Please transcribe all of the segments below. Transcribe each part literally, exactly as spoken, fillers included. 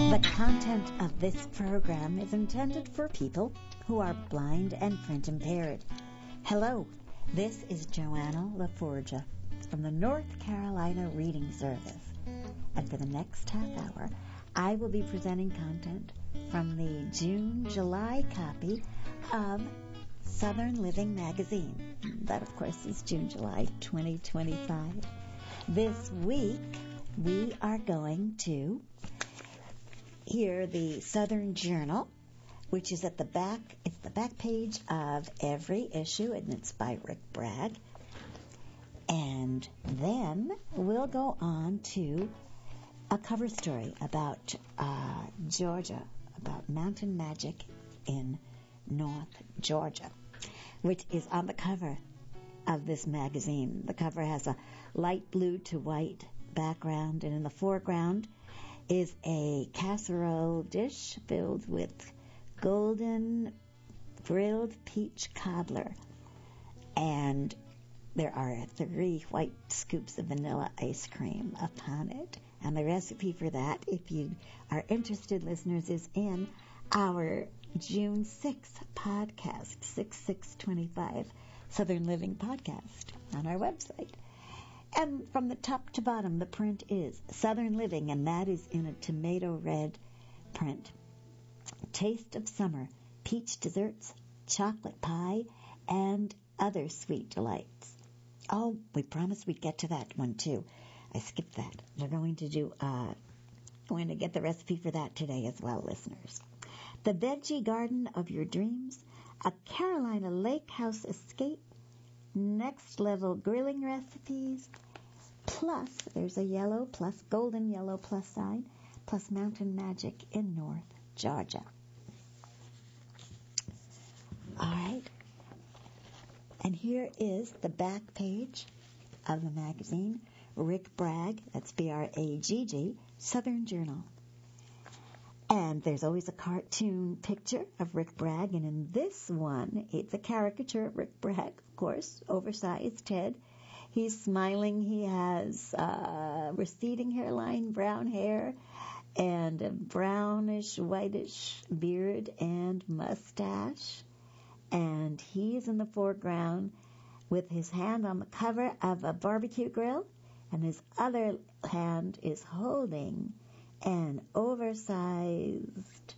The content of this program is intended for people who are blind and print impaired. Hello, this is Joanna LaForgia from the North Carolina Reading Service. And for the next half hour, I will be presenting content from the June-July copy of Southern Living magazine. That, of course, is June-July twenty twenty-five. This week, we are going to hear the Southern Journal, which is at the back. It's the back page of every issue, and it's by Rick Bragg. And then we'll go on to a cover story about uh, Georgia, about mountain magic in North Georgia, which is on the cover of this magazine. The cover has a light blue to white background, and in the foreground is a casserole dish filled with golden grilled peach cobbler. And there are three white scoops of vanilla ice cream upon it. And the recipe for that, if you are interested, listeners, is in our June sixth podcast, six six twenty-five Southern Living podcast on our website. And from the top to bottom, the print is Southern Living, and that is in a tomato red print. Taste of summer, peach desserts, chocolate pie, and other sweet delights. Oh, we promised we'd get to that one, too. I skipped that. We're going to do, uh, going to get the recipe for that today as well, listeners. The Veggie Garden of Your Dreams, a Carolina Lake House escape, next level grilling recipes, plus there's a yellow plus golden yellow plus sign, plus mountain magic in North Georgia. All right. And here is the back page of the magazine. Rick Bragg, that's B R A G G, Southern Journal. And there's always a cartoon picture of Rick Bragg, and in this one, it's a caricature of Rick Bragg, of course, oversized head. He's smiling. He has uh, receding hairline, brown hair, and a brownish, whitish beard and mustache. And he's in the foreground with his hand on the cover of a barbecue grill, and his other hand is holding an oversized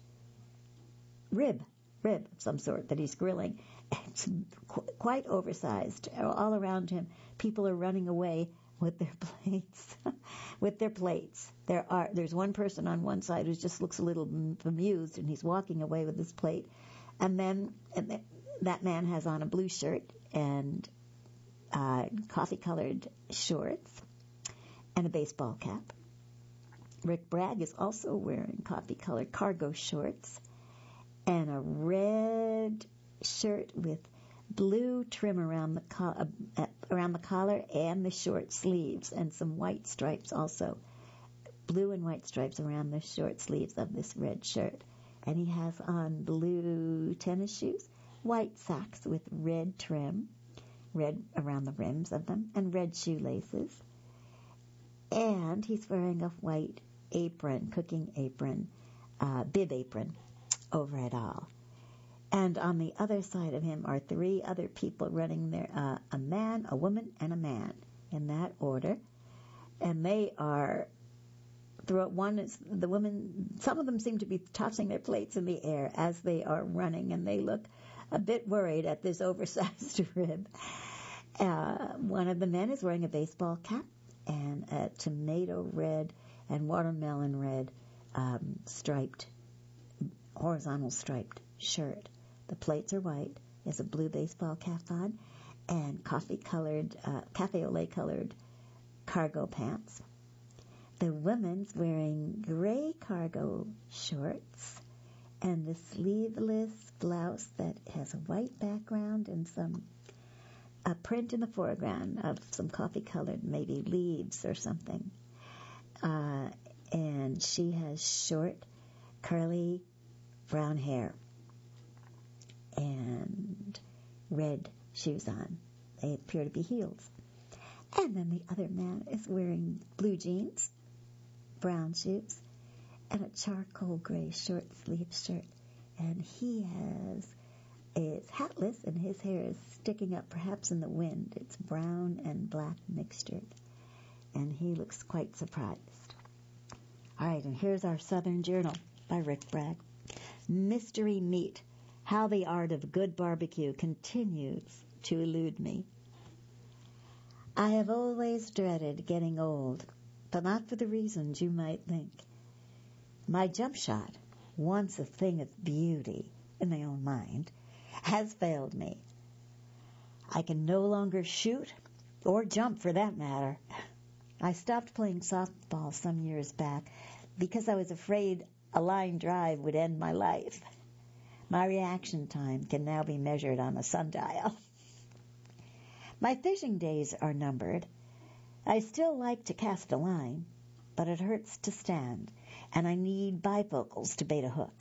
rib, rib of some sort that he's grilling. It's qu- quite oversized. All around him, people are running away with their plates. with their plates. There are there's one person on one side who just looks a little bemused, and he's walking away with his plate. And then and that man has on a blue shirt and uh, coffee-colored shorts and a baseball cap. Rick Bragg is also wearing coffee-colored cargo shorts and a red shirt with blue trim around the co- uh, around the collar and the short sleeves, and some white stripes also, blue and white stripes around the short sleeves of this red shirt. And he has on blue tennis shoes, white socks with red trim, red around the rims of them, and red shoelaces. And he's wearing a white apron, cooking apron, uh, bib apron over it all. And on the other side of him are three other people running there, uh, a man, a woman, and a man, in that order. And they are, one is the woman, some of them seem to be tossing their plates in the air as they are running, and they look a bit worried at this oversized rib. Uh, one of the men is wearing a baseball cap and a tomato red and watermelon red um, striped, horizontal striped shirt. The plates are white. There's a blue baseball cap on and coffee-colored, uh, cafe au lait-colored cargo pants. The woman's wearing gray cargo shorts and a sleeveless blouse that has a white background and some a print in the foreground of some coffee-colored, maybe leaves or something. Uh, and she has short, curly, brown hair and red shoes on. They appear to be heels. And then the other man is wearing blue jeans, brown shoes, and a charcoal gray short-sleeved shirt. And he has is hatless, and his hair is sticking up perhaps in the wind. It's brown and black mixtured. And he looks quite surprised. All right, and here's our Southern Journal by Rick Bragg. Mystery meat. How the art of good barbecue continues to elude me. I have always dreaded getting old, but not for the reasons you might think. My jump shot, once a thing of beauty in my own mind, has failed me. I can no longer shoot, or jump for that matter. I stopped playing softball some years back because I was afraid a line drive would end my life. My reaction time can now be measured on a sundial. My fishing days are numbered. I still like to cast a line, but it hurts to stand, and I need bifocals to bait a hook.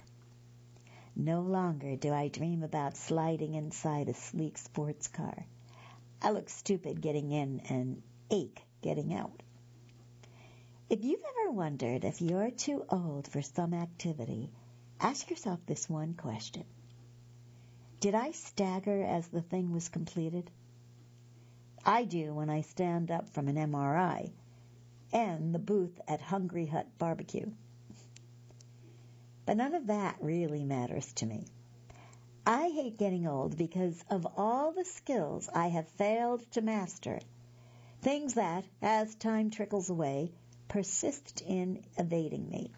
No longer do I dream about sliding inside a sleek sports car. I look stupid getting in and ache getting out. If you've ever wondered if you're too old for some activity, ask yourself this one question. Did I stagger as the thing was completed? I do when I stand up from an M R I and the booth at Hungry Hut Barbecue. But none of that really matters to me. I hate getting old because of all the skills I have failed to master, things that, as time trickles away, persist in evading me.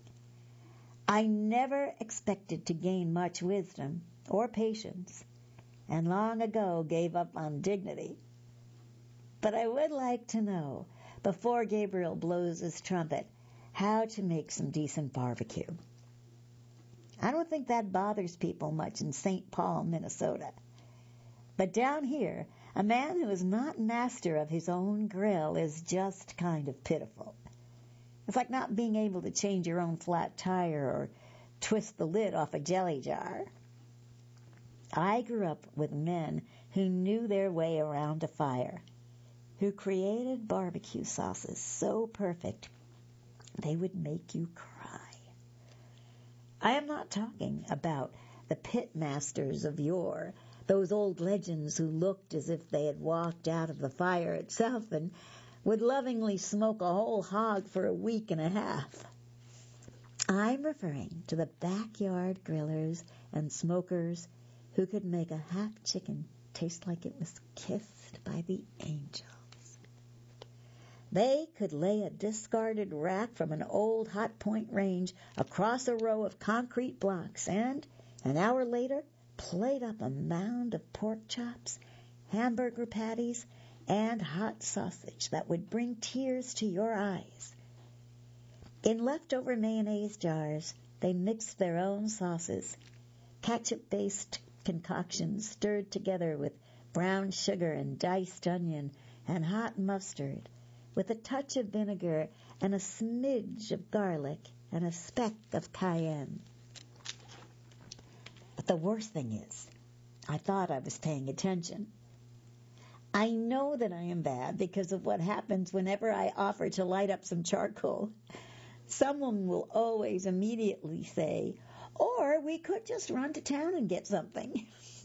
I never expected to gain much wisdom or patience, and long ago gave up on dignity. But I would like to know, before Gabriel blows his trumpet, how to make some decent barbecue. I don't think that bothers people much in Saint Paul, Minnesota. But down here, a man who is not master of his own grill is just kind of pitiful. It's like not being able to change your own flat tire or twist the lid off a jelly jar. I grew up with men who knew their way around a fire, who created barbecue sauces so perfect they would make you cry. I am not talking about the pit masters of yore, those old legends who looked as if they had walked out of the fire itself and would lovingly smoke a whole hog for a week and a half. I'm referring to the backyard grillers and smokers who could make a half chicken taste like it was kissed by the angels. They could lay a discarded rack from an old hot point range across a row of concrete blocks and, an hour later, plate up a mound of pork chops, hamburger patties, and hot sausage that would bring tears to your eyes. In leftover mayonnaise jars, they mixed their own sauces, ketchup-based concoctions stirred together with brown sugar and diced onion and hot mustard, with a touch of vinegar and a smidge of garlic and a speck of cayenne. But the worst thing is, I thought I was paying attention. I know that I am bad because of what happens whenever I offer to light up some charcoal. Someone will always immediately say, or we could just run to town and get something.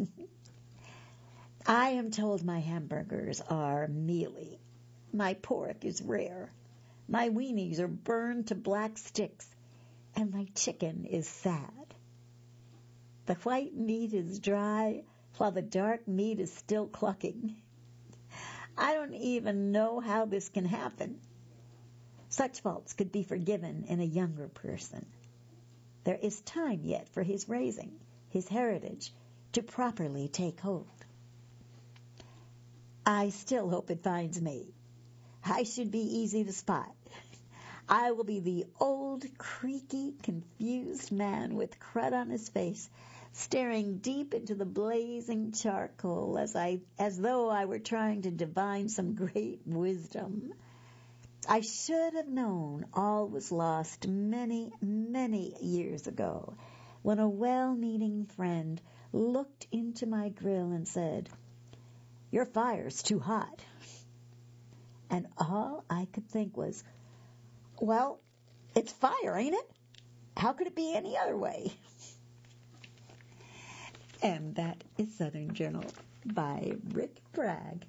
I am told my hamburgers are mealy. My pork is rare. My weenies are burned to black sticks. And my chicken is sad. The white meat is dry, while the dark meat is still clucking. I don't even know how this can happen. Such faults could be forgiven in a younger person. There is time yet for his raising, his heritage, to properly take hold. I still hope it finds me. I should be easy to spot. I will be the old, creaky, confused man with crud on his face, staring deep into the blazing charcoal as I, as though I were trying to divine some great wisdom. I should have known all was lost many, many years ago, when a well-meaning friend looked into my grill and said, "Your fire's too hot." And all I could think was, well, it's fire, ain't it? How could it be any other way? And that is Southern Journal by Rick Bragg.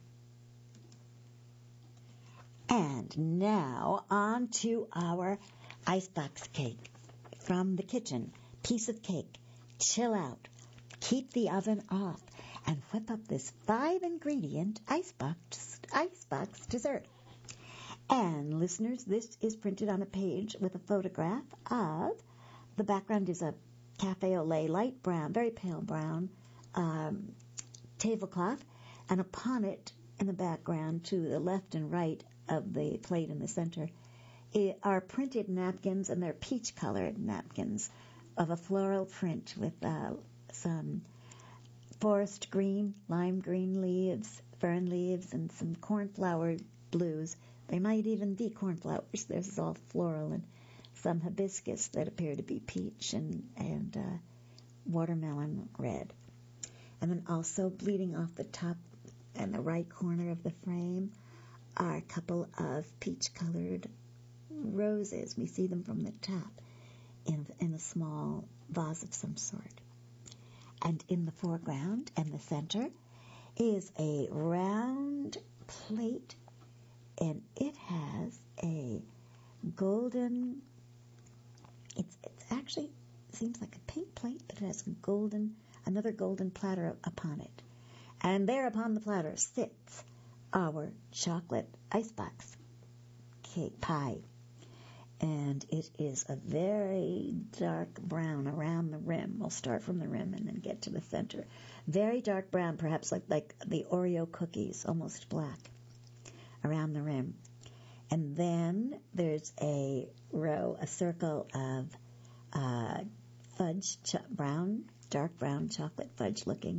And now on to our icebox cake from the kitchen. Piece of cake. Chill out. Keep the oven off. And whip up this five-ingredient icebox, icebox dessert. And listeners, this is printed on a page with a photograph of, the background is a cafe au lait, light brown, very pale brown, um, tablecloth, and upon it, in the background, to the left and right of the plate in the center, are printed napkins, and they're peach-colored napkins of a floral print with uh, some forest green, lime green leaves, fern leaves, and some cornflower blues. They might even be cornflowers. This is all floral, and some hibiscus that appear to be peach and, and uh, watermelon red. And then also bleeding off the top and the right corner of the frame are a couple of peach-colored roses. We see them from the top in, in a small vase of some sort. And in the foreground and the center is a round plate, and it has a golden, it's, it's actually seems like a pink plate, but it has golden, another golden platter upon it. And there upon the platter sits our chocolate icebox cake pie. And it is a very dark brown around the rim. We'll start from the rim and then get to the center. Very dark brown, perhaps like, like the Oreo cookies, almost black, around the rim. And then there's a row, a circle of uh, fudge, ch- brown, dark brown chocolate fudge looking.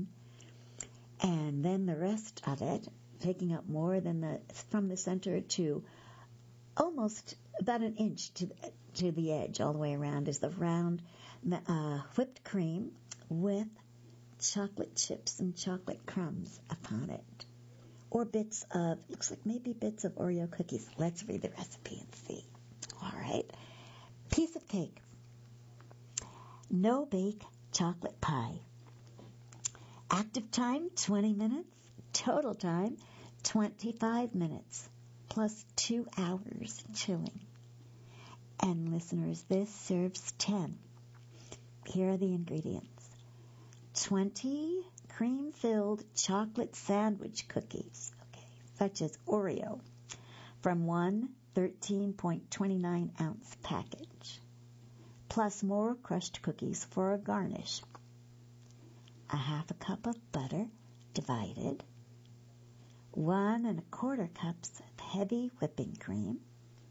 And then the rest of it, taking up more than the, from the center to almost about an inch to, to the edge, all the way around, is the round uh, whipped cream with chocolate chips and chocolate crumbs upon it. Or bits of, looks like maybe bits of Oreo cookies. Let's read the recipe and see. All right. Piece of cake. No-bake chocolate pie. Active time, twenty minutes. Total time, twenty-five minutes. Plus two hours chilling. And listeners, this serves ten. Here are the ingredients. twenty cream-filled chocolate sandwich cookies, okay, such as Oreo, from one thirteen point two nine ounce package, plus more crushed cookies for a garnish. A half a cup of butter divided, one and a quarter cups of heavy whipping cream,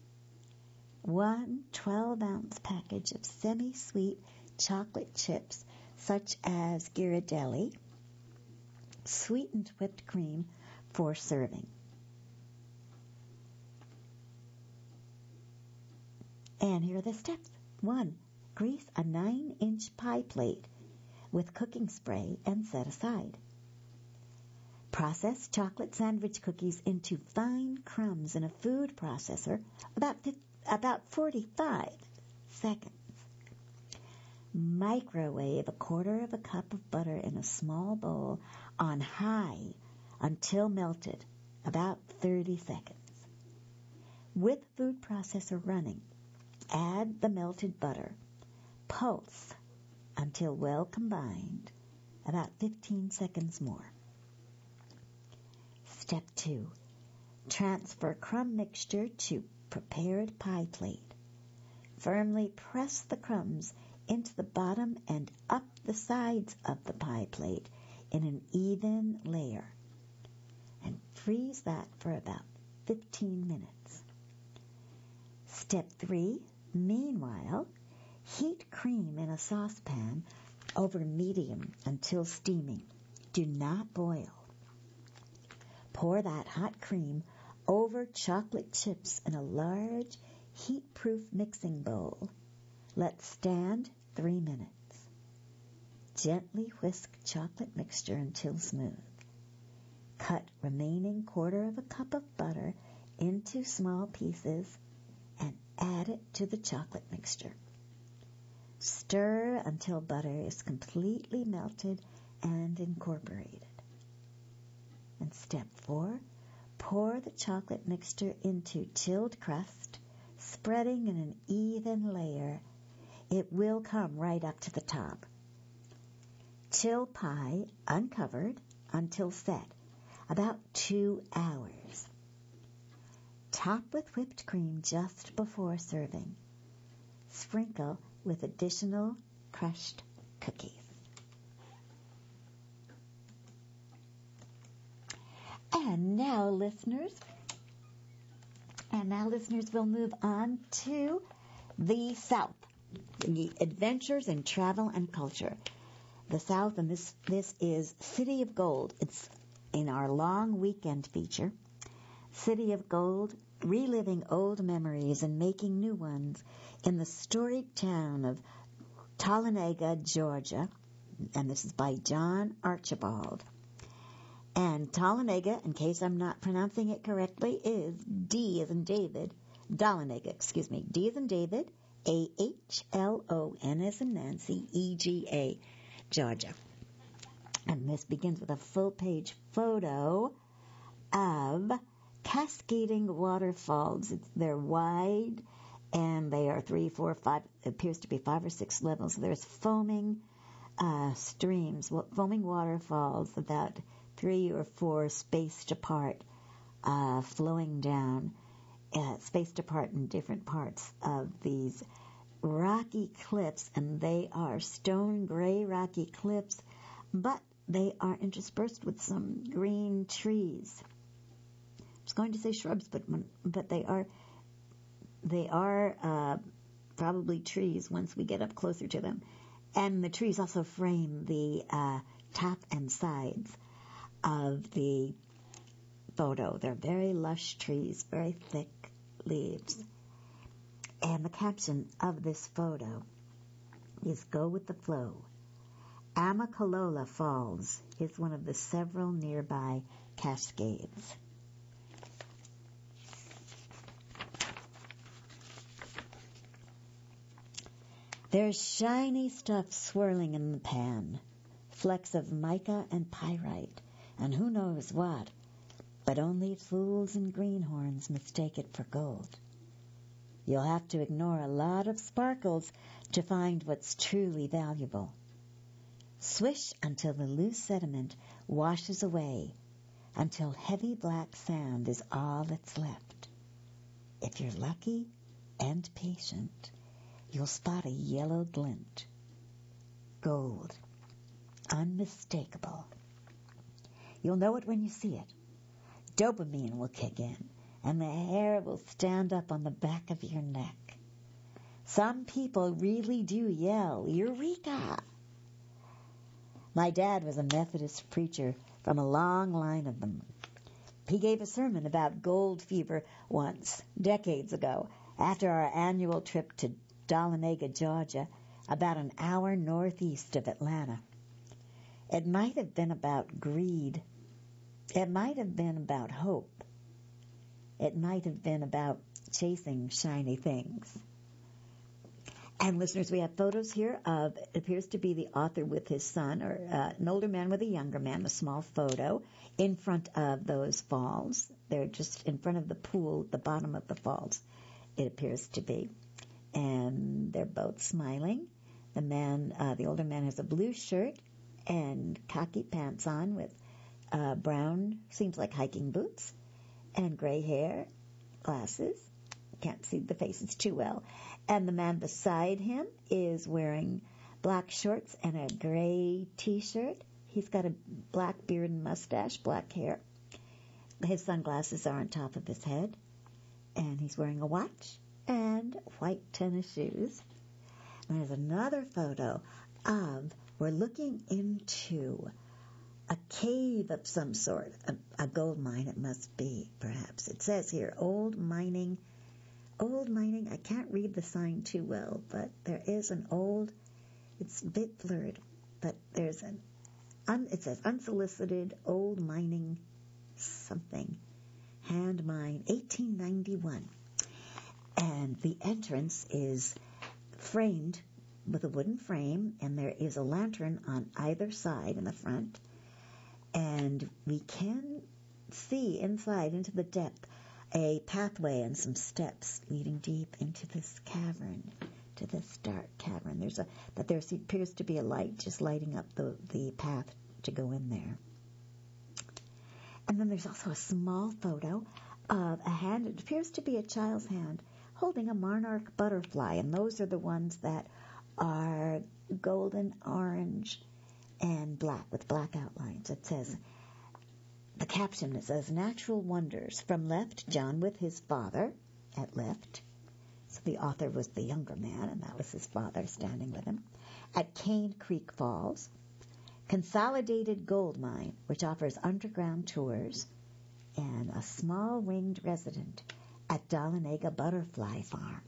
one twelve ounce package of semi-sweet chocolate chips such as Ghirardelli, sweetened whipped cream for serving. And here are the steps. One, grease a nine inch pie plate with cooking spray and set aside. Process chocolate sandwich cookies into fine crumbs in a food processor about about forty-five seconds. Microwave a quarter of a cup of butter in a small bowl on high until melted, about thirty seconds. With food processor running, add the melted butter. Pulse until well combined, about fifteen seconds more. Step two. Transfer crumb mixture to prepared pie plate. Firmly press the crumbs into the bottom and up the sides of the pie plate in an even layer. And freeze that for about fifteen minutes. Step three. Meanwhile, heat cream in a saucepan over medium until steaming. Do not boil. Pour that hot cream over chocolate chips in a large, heat-proof mixing bowl. Let stand three minutes. Gently whisk chocolate mixture until smooth. Cut remaining quarter of a cup of butter into small pieces and add it to the chocolate mixture. Stir until butter is completely melted and incorporated. And step four, pour the chocolate mixture into chilled crust, spreading in an even layer. It will come right up to the top. Chill pie uncovered until set, about two hours. Top with whipped cream just before serving. Sprinkle with additional crushed cookies. And now, listeners, and now, listeners, we'll move on to the South, the adventures in travel and culture. The South, and this this is City of Gold. It's in our long weekend feature. City of Gold, reliving old memories and making new ones in the storied town of Talladega, Georgia. And this is by John Archibald. And Talladega, in case I'm not pronouncing it correctly, is D as in David, Dahlonega, excuse me, D as in David, A H L O N as in Nancy, E G A, Georgia. And this begins with a full-page photo of cascading waterfalls. It's, they're wide, and they are three, four, five, it appears to be five or six levels. There's foaming uh, streams, foaming waterfalls about three or four spaced apart, uh, flowing down, uh, spaced apart in different parts of these rocky cliffs, and they are stone gray rocky cliffs, but they are interspersed with some green trees. I was going to say shrubs, but but they are they are uh, probably trees once we get up closer to them, and the trees also frame the uh, top and sides of the photo. They're very lush trees, very thick leaves. And the caption of this photo is "Go with the Flow." Amicalola Falls is one of the several nearby cascades. There's shiny stuff swirling in the pan, flecks of mica and pyrite, and who knows what, but only fools and greenhorns mistake it for gold. You'll have to ignore a lot of sparkles to find what's truly valuable. Swish until the loose sediment washes away, until heavy black sand is all that's left. If you're lucky and patient, you'll spot a yellow glint. Gold. Unmistakable. You'll know it when you see it. Dopamine will kick in, and the hair will stand up on the back of your neck. Some people really do yell, "Eureka!" My dad was a Methodist preacher from a long line of them. He gave a sermon about gold fever once, decades ago, after our annual trip to Dahlonega, Georgia, about an hour northeast of Atlanta. It might have been about greed. It might have been about hope. It might have been about chasing shiny things. And listeners, we have photos here of, it appears to be the author with his son, or uh, an older man with a younger man, a small photo, in front of those falls. They're just in front of the pool at the bottom of the falls, it appears to be. And they're both smiling. The man, uh, the older man has a blue shirt and khaki pants on with uh, brown, seems like hiking boots, and gray hair, glasses. Can't see the faces too well. And the man beside him is wearing black shorts and a gray T-shirt. He's got a black beard and mustache, black hair. His sunglasses are on top of his head. And he's wearing a watch and white tennis shoes. And there's another photo of, we're looking into a cave of some sort, a, a gold mine it must be, perhaps. It says here, old mining Old mining, I can't read the sign too well, but there is an old, it's a bit blurred, but there's an, un, it says unsolicited old mining something, hand mine, eighteen ninety-one. And the entrance is framed with a wooden frame, and there is a lantern on either side in the front. And we can see inside, into the depth, a pathway and some steps leading deep into this cavern, to this dark cavern. There's a, but there appears to be a light just lighting up the, the path to go in there. And then there's also a small photo of a hand. It appears to be a child's hand holding a monarch butterfly, and those are the ones that are golden, orange, and black, with black outlines. It says, the caption says, Natural Wonders. From left, John with his father at left. So the author was the younger man, and that was his father standing with him. At Cane Creek Falls. Consolidated Gold Mine, which offers underground tours, and a small winged resident at Dahlonega Butterfly Farm.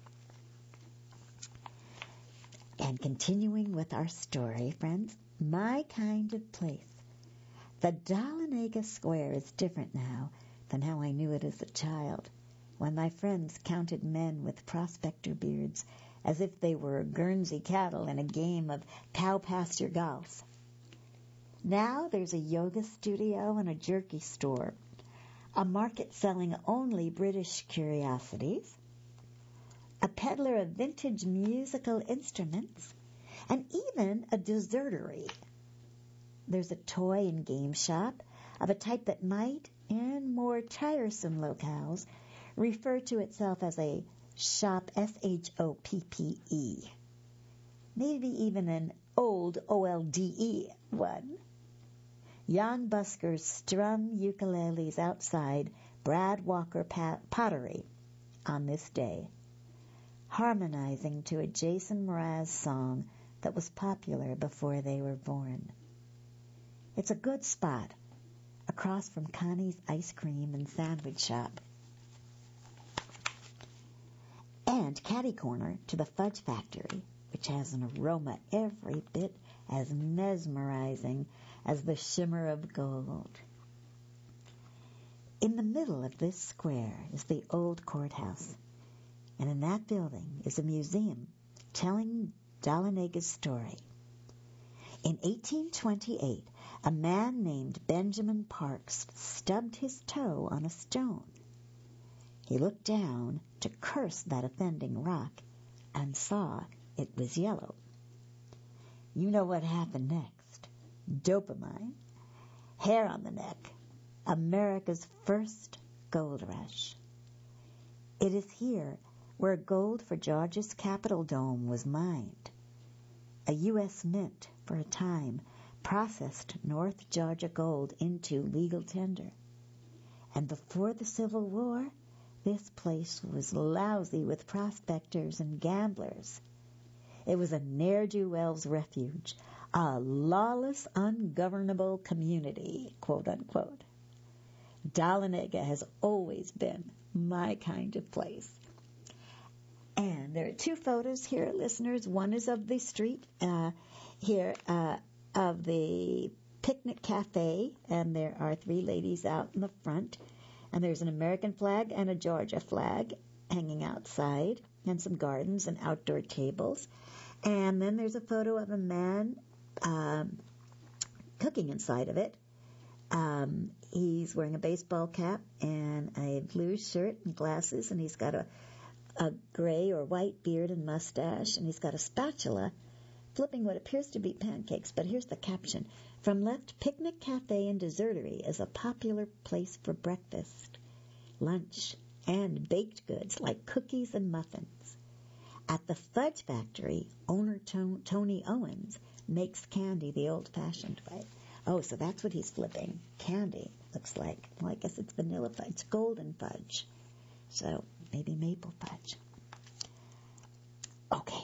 And continuing with our story, friends, my kind of place. The Dahlonega Square is different now than how I knew it as a child, when my friends counted men with prospector beards as if they were Guernsey cattle in a game of cow pasture golf. Now there's a yoga studio and a jerky store, a market selling only British curiosities, a peddler of vintage musical instruments, and even a desertery. There's a toy and game shop of a type that might, in more tiresome locales, refer to itself as a shop, S H O P P E. Maybe even an old O L D E one. Young buskers strum ukuleles outside Brad Walker Pottery on this day, harmonizing to a Jason Mraz song that was popular before they were born. It's a good spot, across from Connie's Ice Cream and Sandwich Shop. And catty corner to the Fudge Factory, which has an aroma every bit as mesmerizing as the shimmer of gold. In the middle of this square is the old courthouse, and in that building is a museum telling Dahlonaga's story. In eighteen twenty-eight, a man named Benjamin Parks stubbed his toe on a stone. He looked down to curse that offending rock and saw it was yellow. You know what happened next. Dopamine, hair on the neck, America's first gold rush. It is here where gold for Georgia's Capitol dome was mined. A U S mint, for a time, processed North Georgia gold into legal tender. And before the Civil War, this place was lousy with prospectors and gamblers. It was a ne'er-do-well's refuge, a lawless, ungovernable community, quote unquote. Dahlonega has always been my kind of place. And there are two photos here, listeners. One is of the street uh, here uh, of the picnic cafe, and there are three ladies out in the front. And there's an American flag and a Georgia flag hanging outside, and some gardens and outdoor tables. And then there's a photo of a man um, cooking inside of it. Um, he's wearing a baseball cap and a blue shirt and glasses, and he's got a, a gray or white beard and mustache, and he's got a spatula flipping what appears to be pancakes. But here's the caption. From left, Picnic Cafe and Desertery is a popular place for breakfast, lunch, and baked goods like cookies and muffins. At the Fudge Factory, owner to- Tony Owens makes candy the old-fashioned way. Oh, so that's what he's flipping. Candy, looks like. Well, I guess it's vanilla fudge. It's golden fudge. So maybe maple fudge. Okay.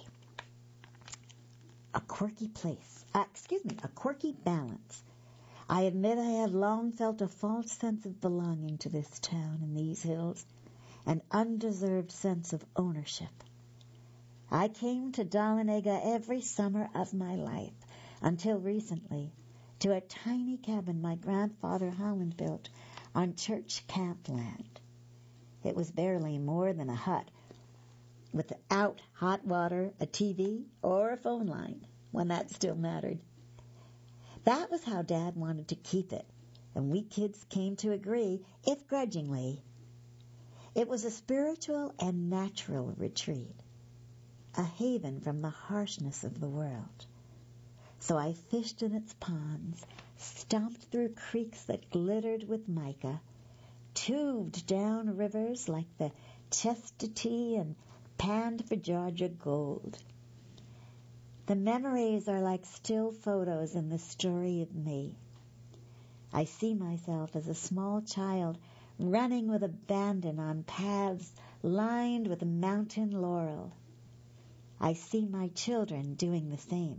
A quirky place. Uh, excuse me, a quirky balance. I admit I have long felt a false sense of belonging to this town and these hills, an undeserved sense of ownership. I came to Dahlonega every summer of my life, until recently, to a tiny cabin my grandfather Holland built on church camp land. It was barely more than a hut, without hot water, a T V, or a phone line, when that still mattered. That was how Dad wanted to keep it, and we kids came to agree, if grudgingly. It was a spiritual and natural retreat, a haven from the harshness of the world. So I fished in its ponds, stomped through creeks that glittered with mica, tubed down rivers like the Chestatee and panned for Georgia gold. The memories are like still photos in the story of me. I see myself as a small child running with abandon on paths lined with mountain laurel. I see my children doing the same.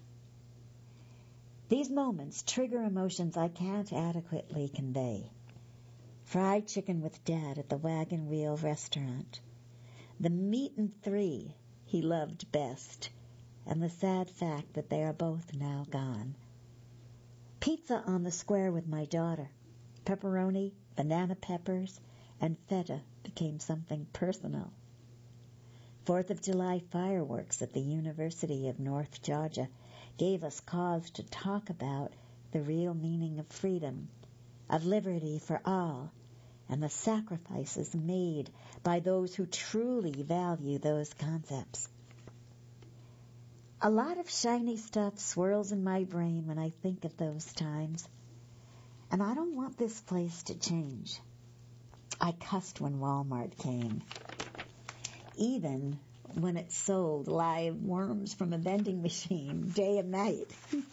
These moments trigger emotions I can't adequately convey. Fried chicken with Dad at the Wagon Wheel restaurant, the meat and three he loved best, and the sad fact that they are both now gone. Pizza on the square with my daughter. Pepperoni, banana peppers, and feta became something personal. Fourth of July fireworks at the University of North Georgia gave us cause to talk about the real meaning of freedom, of liberty for all, and the sacrifices made by those who truly value those concepts. A lot of shiny stuff swirls in my brain when I think of those times, and I don't want this place to change. I cussed when Walmart came, even when it sold live worms from a vending machine day and night.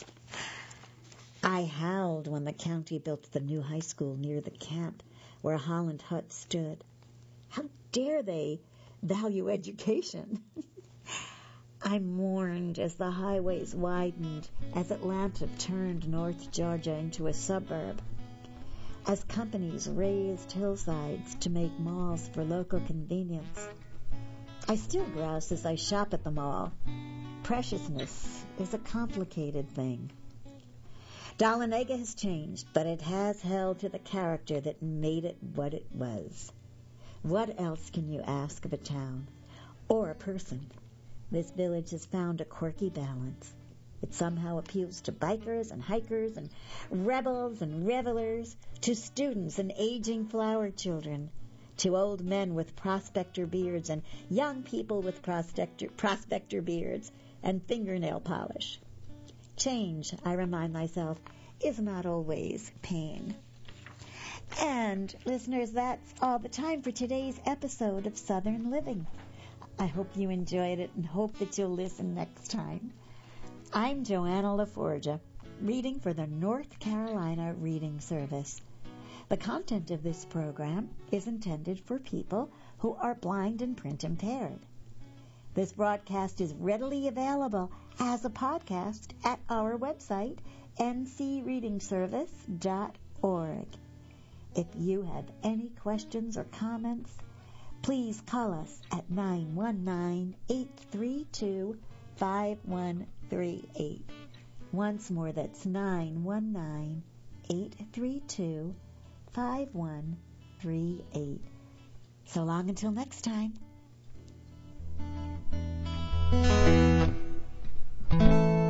I howled when the county built the new high school near the camp where Holland Hut stood. How dare they value education? I mourned as the highways widened, as Atlanta turned North Georgia into a suburb, as companies raised hillsides to make malls for local convenience. I still grouse as I shop at the mall. Preciousness is a complicated thing. Dahlonega has changed, but it has held to the character that made it what it was. What else can you ask of a town or a person? This village has found a quirky balance. It somehow appeals to bikers and hikers and rebels and revelers, to students and aging flower children, to old men with prospector beards and young people with prospector, prospector beards and fingernail polish. Change, I remind myself, is not always pain. And, listeners, that's all the time for today's episode of Southern Living. I hope you enjoyed it and hope that you'll listen next time. I'm Joanna LaForgia, reading for the North Carolina Reading Service. The content of this program is intended for people who are blind and print impaired. This broadcast is readily available as a podcast at our website, n c reading service dot org. If you have any questions or comments, please call us at nine one nine, eight three two, five one three eight. Once more, that's nine one nine, eight three two, five one three eight. So long until next time.